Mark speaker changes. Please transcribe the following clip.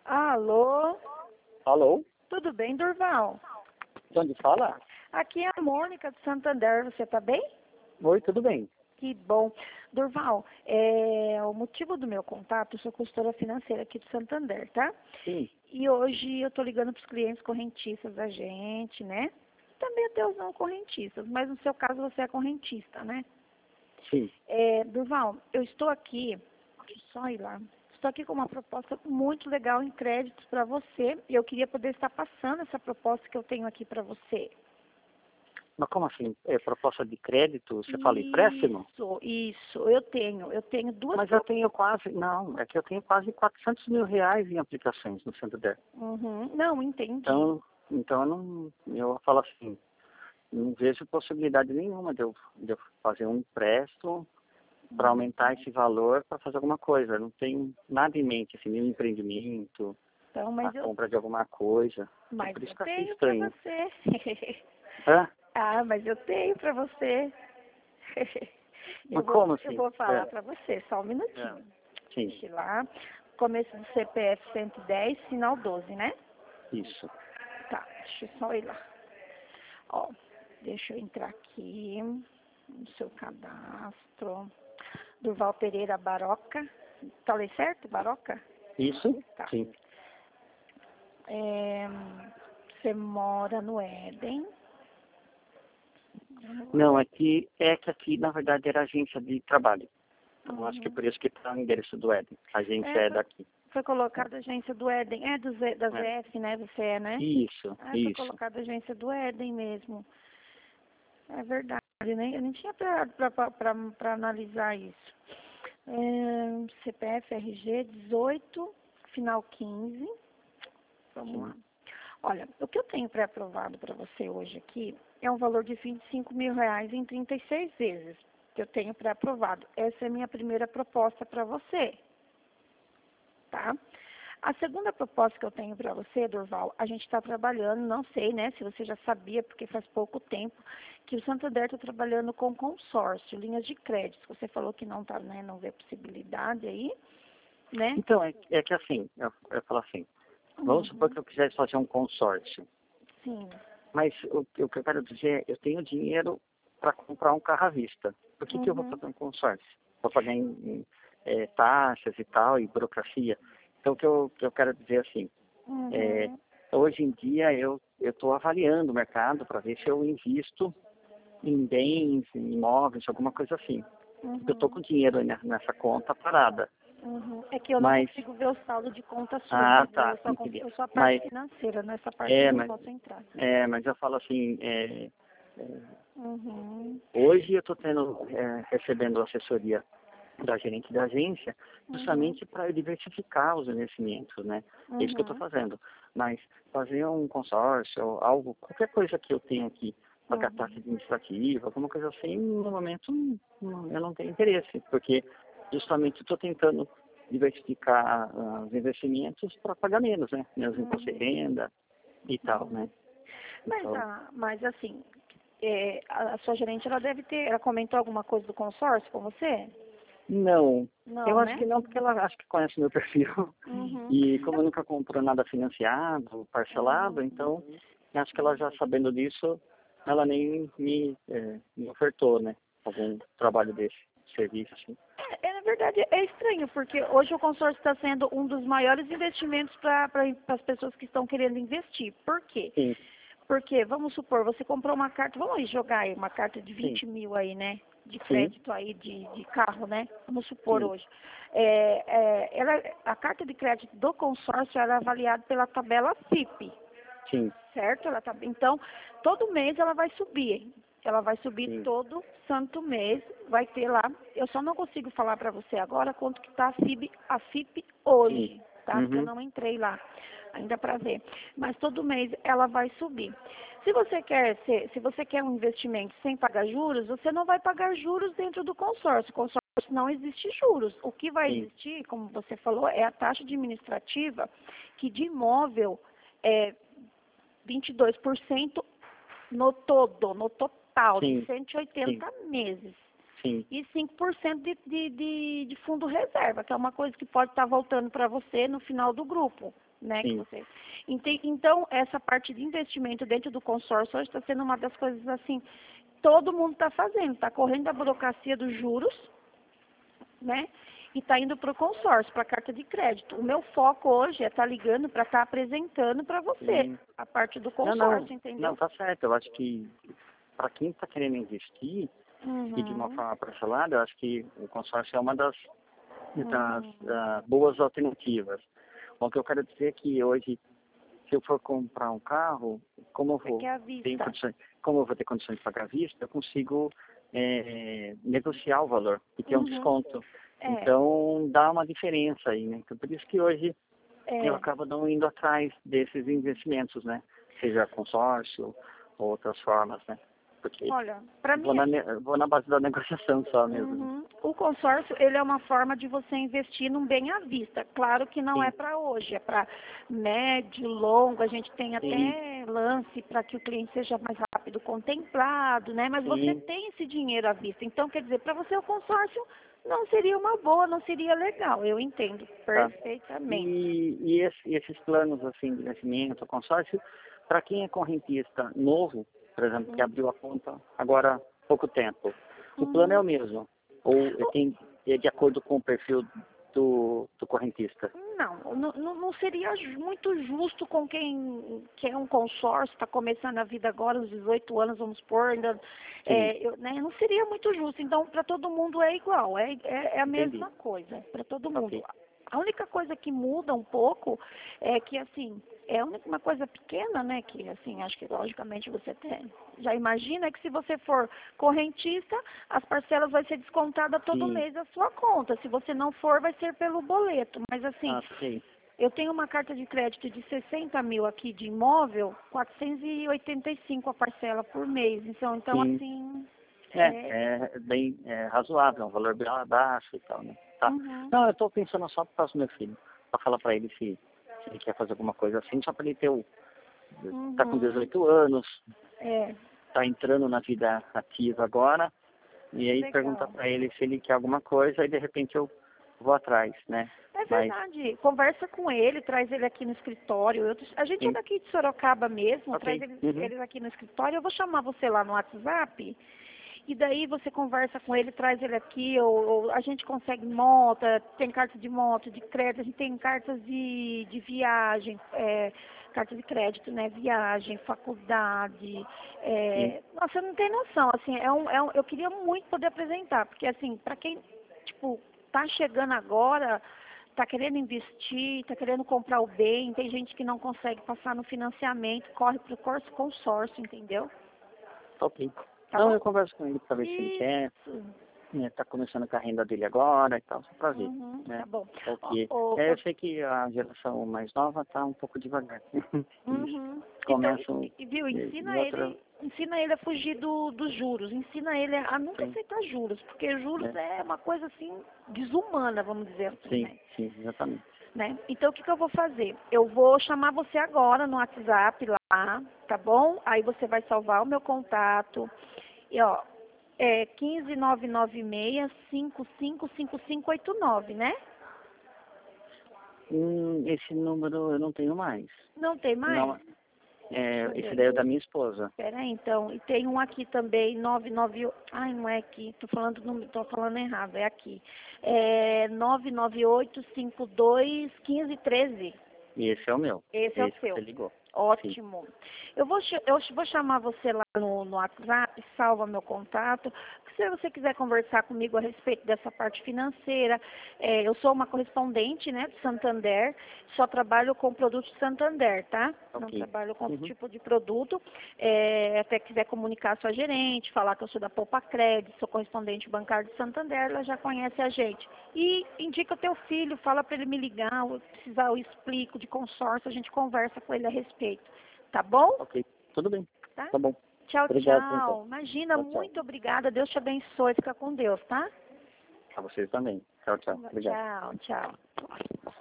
Speaker 1: Alô?
Speaker 2: Alô?
Speaker 1: Tudo bem, Durval?
Speaker 2: De onde fala?
Speaker 1: Aqui é a Mônica de Santander, você tá bem?
Speaker 2: Oi, tudo bem.
Speaker 1: Que bom. Durval, o motivo do meu contato, eu sou consultora financeira aqui de Santander, tá?
Speaker 2: Sim,
Speaker 1: E hoje eu tô ligando para os clientes correntistas da gente, né? Também até os não correntistas, mas no seu caso você é correntista, né?
Speaker 2: sim.
Speaker 1: Durval, eu estou aqui, deixa eu só ir lá. Estou aqui com uma proposta muito legal em créditos para você e eu queria poder estar passando essa proposta que eu tenho aqui para você.
Speaker 2: Mas como assim? É proposta de crédito? Você fala empréstimo?
Speaker 1: Isso, eu tenho duas.
Speaker 2: Mas eu tenho quase, não, é que eu tenho quase 400 mil reais em aplicações no Santander.
Speaker 1: Uhum, não, entendi.
Speaker 2: Então eu falo assim, não vejo possibilidade nenhuma de eu fazer um empréstimo para aumentar esse valor para fazer alguma coisa. Eu não tenho nada em mente, assim, nenhum empreendimento,
Speaker 1: Então,
Speaker 2: a
Speaker 1: mas
Speaker 2: compra de alguma coisa.
Speaker 1: mas
Speaker 2: Por isso
Speaker 1: eu
Speaker 2: que eu achei
Speaker 1: tenho para
Speaker 2: estranho.
Speaker 1: você.
Speaker 2: Hã?
Speaker 1: Ah, mas eu tenho para você.
Speaker 2: Mas como
Speaker 1: Eu
Speaker 2: assim?
Speaker 1: vou falar para você, só um minutinho.
Speaker 2: Sim,
Speaker 1: Deixa eu ir lá. Começo do CPF 110, final 12, né?
Speaker 2: isso.
Speaker 1: Tá, deixa eu só ir lá. Ó, deixa eu entrar aqui no seu cadastro. Durval Pereira Baroca. Falei certo, Baroca?
Speaker 2: Isso?
Speaker 1: Tá.
Speaker 2: Sim.
Speaker 1: É, você mora no Éden.
Speaker 2: Não, é que aqui, na verdade, era agência de trabalho. Então, acho que é
Speaker 1: Uhum.
Speaker 2: por isso que está o endereço do Eden. A agência
Speaker 1: É,
Speaker 2: é
Speaker 1: foi,
Speaker 2: daqui.
Speaker 1: foi colocada a agência do Éden. É da
Speaker 2: É.
Speaker 1: ZF, né? Você é, né?
Speaker 2: Isso,
Speaker 1: Ah, foi
Speaker 2: isso.
Speaker 1: colocada a agência do Éden mesmo. É verdade, né? Eu nem tinha para analisar isso. CPF RG 18, final 15. Vamos lá.
Speaker 2: Sim.
Speaker 1: Olha, o que eu tenho pré-aprovado para você hoje aqui é um valor de 25 mil reais em 36 vezes que eu tenho pré-aprovado. Essa é a minha primeira proposta para você, tá? A segunda proposta que eu tenho para você, Durval, a gente está trabalhando, não sei, né, se você já sabia, porque faz pouco tempo, que o Santander está trabalhando com consórcio, linhas de crédito. Você falou que não tá, né, não vê possibilidade aí, né?
Speaker 2: Então, é que assim, eu falo assim, vamos supor
Speaker 1: Uhum.
Speaker 2: que eu quisesse fazer um consórcio.
Speaker 1: Sim.
Speaker 2: Mas o que eu quero dizer, eu tenho dinheiro para comprar um carro à vista. Por que eu vou
Speaker 1: Uhum.
Speaker 2: fazer um consórcio? Vou pagar taxas e tal, e burocracia. Então, o que eu quero dizer assim, é,
Speaker 1: Uhum.
Speaker 2: hoje em dia eu estou avaliando o mercado para ver se eu invisto em bens, em imóveis, alguma coisa assim. Eu estou com
Speaker 1: Uhum.
Speaker 2: dinheiro aí nessa conta parada.
Speaker 1: Uhum. É que eu não
Speaker 2: Mas,
Speaker 1: consigo ver o saldo de conta sua,
Speaker 2: ah,
Speaker 1: entendeu?
Speaker 2: tá, entendi.
Speaker 1: Eu sou a parte
Speaker 2: Mas,
Speaker 1: financeira, nessa parte eu
Speaker 2: é,
Speaker 1: não
Speaker 2: mas,
Speaker 1: posso entrar.
Speaker 2: mas eu falo assim,
Speaker 1: Uhum.
Speaker 2: hoje eu estou recebendo assessoria da gerente da agência,
Speaker 1: Uhum.
Speaker 2: justamente para diversificar os investimentos, né? É isso que eu estou
Speaker 1: Uhum.
Speaker 2: fazendo. Mas fazer um consórcio, algo, qualquer coisa que eu tenho aqui, pagar taxa
Speaker 1: Uhum.
Speaker 2: administrativa, alguma coisa assim, no momento eu não tenho interesse, porque justamente estou tentando diversificar os investimentos para pagar menos, né? Menos imposto de
Speaker 1: Uhum.
Speaker 2: renda e tal, né? Então,
Speaker 1: Mas assim, a sua gerente, ela comentou alguma coisa do consórcio com você?
Speaker 2: não, eu
Speaker 1: Não,
Speaker 2: acho
Speaker 1: né?
Speaker 2: que não, porque ela acho que conhece meu perfil.
Speaker 1: Uhum.
Speaker 2: E como eu nunca compro nada financiado, parcelado,
Speaker 1: Uhum.
Speaker 2: então acho que ela já sabendo disso, ela nem me ofertou, né? Algum trabalho desse, serviço, assim.
Speaker 1: Na verdade, é estranho, porque hoje o consórcio está sendo um dos maiores investimentos para as pessoas que estão querendo investir. Por quê?
Speaker 2: Sim,
Speaker 1: Porque, vamos supor, você comprou uma carta, vamos aí jogar aí uma carta de
Speaker 2: sim,
Speaker 1: 20 mil aí, né? De
Speaker 2: sim,
Speaker 1: crédito aí de carro, né? Vamos supor
Speaker 2: sim,
Speaker 1: hoje. A carta de crédito do consórcio ela é avaliada pela tabela FIPE,
Speaker 2: sim,
Speaker 1: certo? Então, todo mês ela vai subir. Ela vai subir
Speaker 2: sim,
Speaker 1: todo santo mês, vai ter lá. Eu só não consigo falar para você agora quanto que está a FIP
Speaker 2: sim.
Speaker 1: hoje, tá? Porque eu
Speaker 2: Uhum,
Speaker 1: não entrei lá ainda para ver. Mas todo mês ela vai subir. Se você quer um investimento sem pagar juros, você não vai pagar juros dentro do consórcio. Consórcio não existe juros. O que vai
Speaker 2: sim,
Speaker 1: existir, como você falou, é a taxa administrativa que de imóvel é 22% no todo, no total, de
Speaker 2: sim,
Speaker 1: cento e
Speaker 2: sim,
Speaker 1: oitenta meses.
Speaker 2: Sim.
Speaker 1: E 5% de fundo reserva, que é uma coisa que pode estar voltando para você no final do grupo, né? Que
Speaker 2: Sim.
Speaker 1: você... Então, essa parte de investimento dentro do consórcio hoje está sendo uma das coisas assim, todo mundo está fazendo, está correndo a burocracia dos juros, né? E está indo para o consórcio, para a carta de crédito. O meu foco hoje é estar ligando para estar apresentando para você
Speaker 2: Sim.
Speaker 1: a parte do
Speaker 2: Não,
Speaker 1: consórcio, entendeu?
Speaker 2: não, tá certo. Eu acho que para quem está querendo investir e de uma
Speaker 1: Uhum.
Speaker 2: forma parcelada, eu acho que o consórcio é uma das
Speaker 1: Uhum.
Speaker 2: boas alternativas. O que eu quero dizer é que hoje, se eu for comprar um carro, como eu
Speaker 1: Você quer a
Speaker 2: tenho
Speaker 1: vista.
Speaker 2: condições, como eu vou ter condições de pagar à vista, eu consigo negociar o valor e ter um
Speaker 1: Uhum.
Speaker 2: desconto.
Speaker 1: É,
Speaker 2: Então, dá uma diferença aí, né? Então, por isso que hoje eu
Speaker 1: é.
Speaker 2: acabo não indo atrás desses investimentos, né? Seja consórcio ou outras formas, né? Porque
Speaker 1: Olha, para mim,
Speaker 2: vou na base da negociação só mesmo. Né?
Speaker 1: uhum, o consórcio, ele é uma forma de você investir num bem à vista. Claro que não é
Speaker 2: Sim,
Speaker 1: para hoje, é para médio, longo. A gente tem
Speaker 2: sim,
Speaker 1: até lance para que o cliente seja mais rápido contemplado, né? Mas você
Speaker 2: sim.
Speaker 1: tem esse dinheiro à vista. Então, quer dizer, para você o consórcio não seria uma boa, não seria legal. Eu entendo
Speaker 2: Tá.
Speaker 1: perfeitamente.
Speaker 2: E esses planos assim de investimento, consórcio, para quem é correntista novo, por exemplo, que
Speaker 1: Uhum.
Speaker 2: abriu a conta agora há pouco tempo, o plano é o
Speaker 1: Uhum.
Speaker 2: mesmo? Ou é de acordo com o perfil do correntista?
Speaker 1: Não seria muito justo com quem quer um consórcio, está começando a vida agora, os 18 anos, vamos supor, ainda,
Speaker 2: Sim,
Speaker 1: né, não seria muito justo. Então, para todo mundo é igual, é a
Speaker 2: entendi.
Speaker 1: mesma coisa, para todo
Speaker 2: Ok.
Speaker 1: mundo. A única coisa que muda um pouco é que, assim, é uma coisa pequena, né, que, assim, acho que logicamente você tem, já imagina que se você for correntista, as parcelas vai ser descontada todo
Speaker 2: Sim.
Speaker 1: mês da sua conta. Se você não for, vai ser pelo boleto. Mas, assim,
Speaker 2: Ah, sei.
Speaker 1: eu tenho uma carta de crédito de 60 mil aqui de imóvel, 485 a parcela por mês. Então
Speaker 2: Sim.
Speaker 1: assim,
Speaker 2: É bem razoável, é um valor bem baixo e tal, né? Tá.
Speaker 1: uhum,
Speaker 2: Não, eu tô pensando só por causa do meu filho, para falar para ele se ele quer fazer alguma coisa assim, só para ele ter tá com
Speaker 1: uhum,
Speaker 2: 18 anos,
Speaker 1: é,
Speaker 2: tá entrando na vida ativa agora, e aí perguntar
Speaker 1: legal.
Speaker 2: para ele se ele quer alguma coisa, e de repente eu vou atrás, né?
Speaker 1: É
Speaker 2: Mas,
Speaker 1: verdade. Conversa com ele, traz ele aqui no escritório. A gente é
Speaker 2: sim,
Speaker 1: daqui de Sorocaba mesmo, traz
Speaker 2: ok. Uhum.
Speaker 1: eles aqui no escritório. Eu vou chamar você lá no WhatsApp. E daí você conversa com ele, traz ele aqui, ou a gente consegue moto, tem carta de moto, de crédito, a gente tem cartas de viagem, carta de crédito, né? Viagem, faculdade.
Speaker 2: Sim.
Speaker 1: Nossa, não tem noção, assim, eu queria muito poder apresentar, porque assim, para quem, tipo, tá chegando agora, tá querendo investir, tá querendo comprar o bem, tem gente que não consegue passar no financiamento, corre pro consórcio, entendeu?
Speaker 2: Tá ok.
Speaker 1: Tá
Speaker 2: Não,
Speaker 1: bom?
Speaker 2: eu converso com ele para ver se ele quer,
Speaker 1: Isso.
Speaker 2: né, tá começando com a renda dele agora e tal, só para ver,
Speaker 1: Uhum, tá
Speaker 2: né?
Speaker 1: bom. Ó,
Speaker 2: Porque
Speaker 1: ó,
Speaker 2: eu sei que a geração mais nova tá um pouco devagar. Eles
Speaker 1: uhum. Então,
Speaker 2: começam
Speaker 1: viu,
Speaker 2: e outra,
Speaker 1: ensina ele a fugir dos juros, ensina ele a nunca
Speaker 2: sim,
Speaker 1: aceitar juros, porque juros
Speaker 2: né?
Speaker 1: é uma coisa assim desumana, vamos dizer assim,
Speaker 2: Sim,
Speaker 1: né?
Speaker 2: sim, exatamente.
Speaker 1: Então, o que que eu vou fazer? Eu vou chamar você agora no WhatsApp lá, tá bom? Aí você vai salvar o meu contato. E, ó, 15996555589, né?
Speaker 2: Esse número eu não tenho mais.
Speaker 1: Não tem mais?
Speaker 2: Não,
Speaker 1: Deixa eu
Speaker 2: esse
Speaker 1: ver.
Speaker 2: daí é o da minha esposa.
Speaker 1: Espera aí, então. E tem um aqui também, 998. Ai, não é aqui. Tô falando errado, é aqui. 998521513.
Speaker 2: E esse é o meu.
Speaker 1: Esse é o
Speaker 2: Esse que você
Speaker 1: seu.
Speaker 2: ligou. Sim.
Speaker 1: Ótimo. Eu vou chamar você lá no WhatsApp, salva meu contato. Se você quiser conversar comigo a respeito dessa parte financeira, eu sou uma correspondente, né, do Santander, só trabalho com produtos Santander, tá? Não
Speaker 2: Ok.
Speaker 1: trabalho com outro
Speaker 2: Uhum.
Speaker 1: tipo de produto. Até quiser comunicar com a sua gerente, falar que eu sou da Poupa Crédito, sou correspondente bancário do Santander, ela já conhece a gente. E indica o teu filho, fala para ele me ligar, ou precisar eu explico de consórcio, a gente conversa com ele a respeito. Tá bom?
Speaker 2: Ok. Tudo bem.
Speaker 1: Tá?
Speaker 2: Tá bom.
Speaker 1: Tchau,
Speaker 2: Obrigado, então.
Speaker 1: tchau. Imagina,
Speaker 2: Tchau, tchau.
Speaker 1: muito obrigada. Deus te abençoe. Fica com Deus, tá?
Speaker 2: A vocês também. Tchau, tchau. Obrigado.
Speaker 1: Tchau, tchau.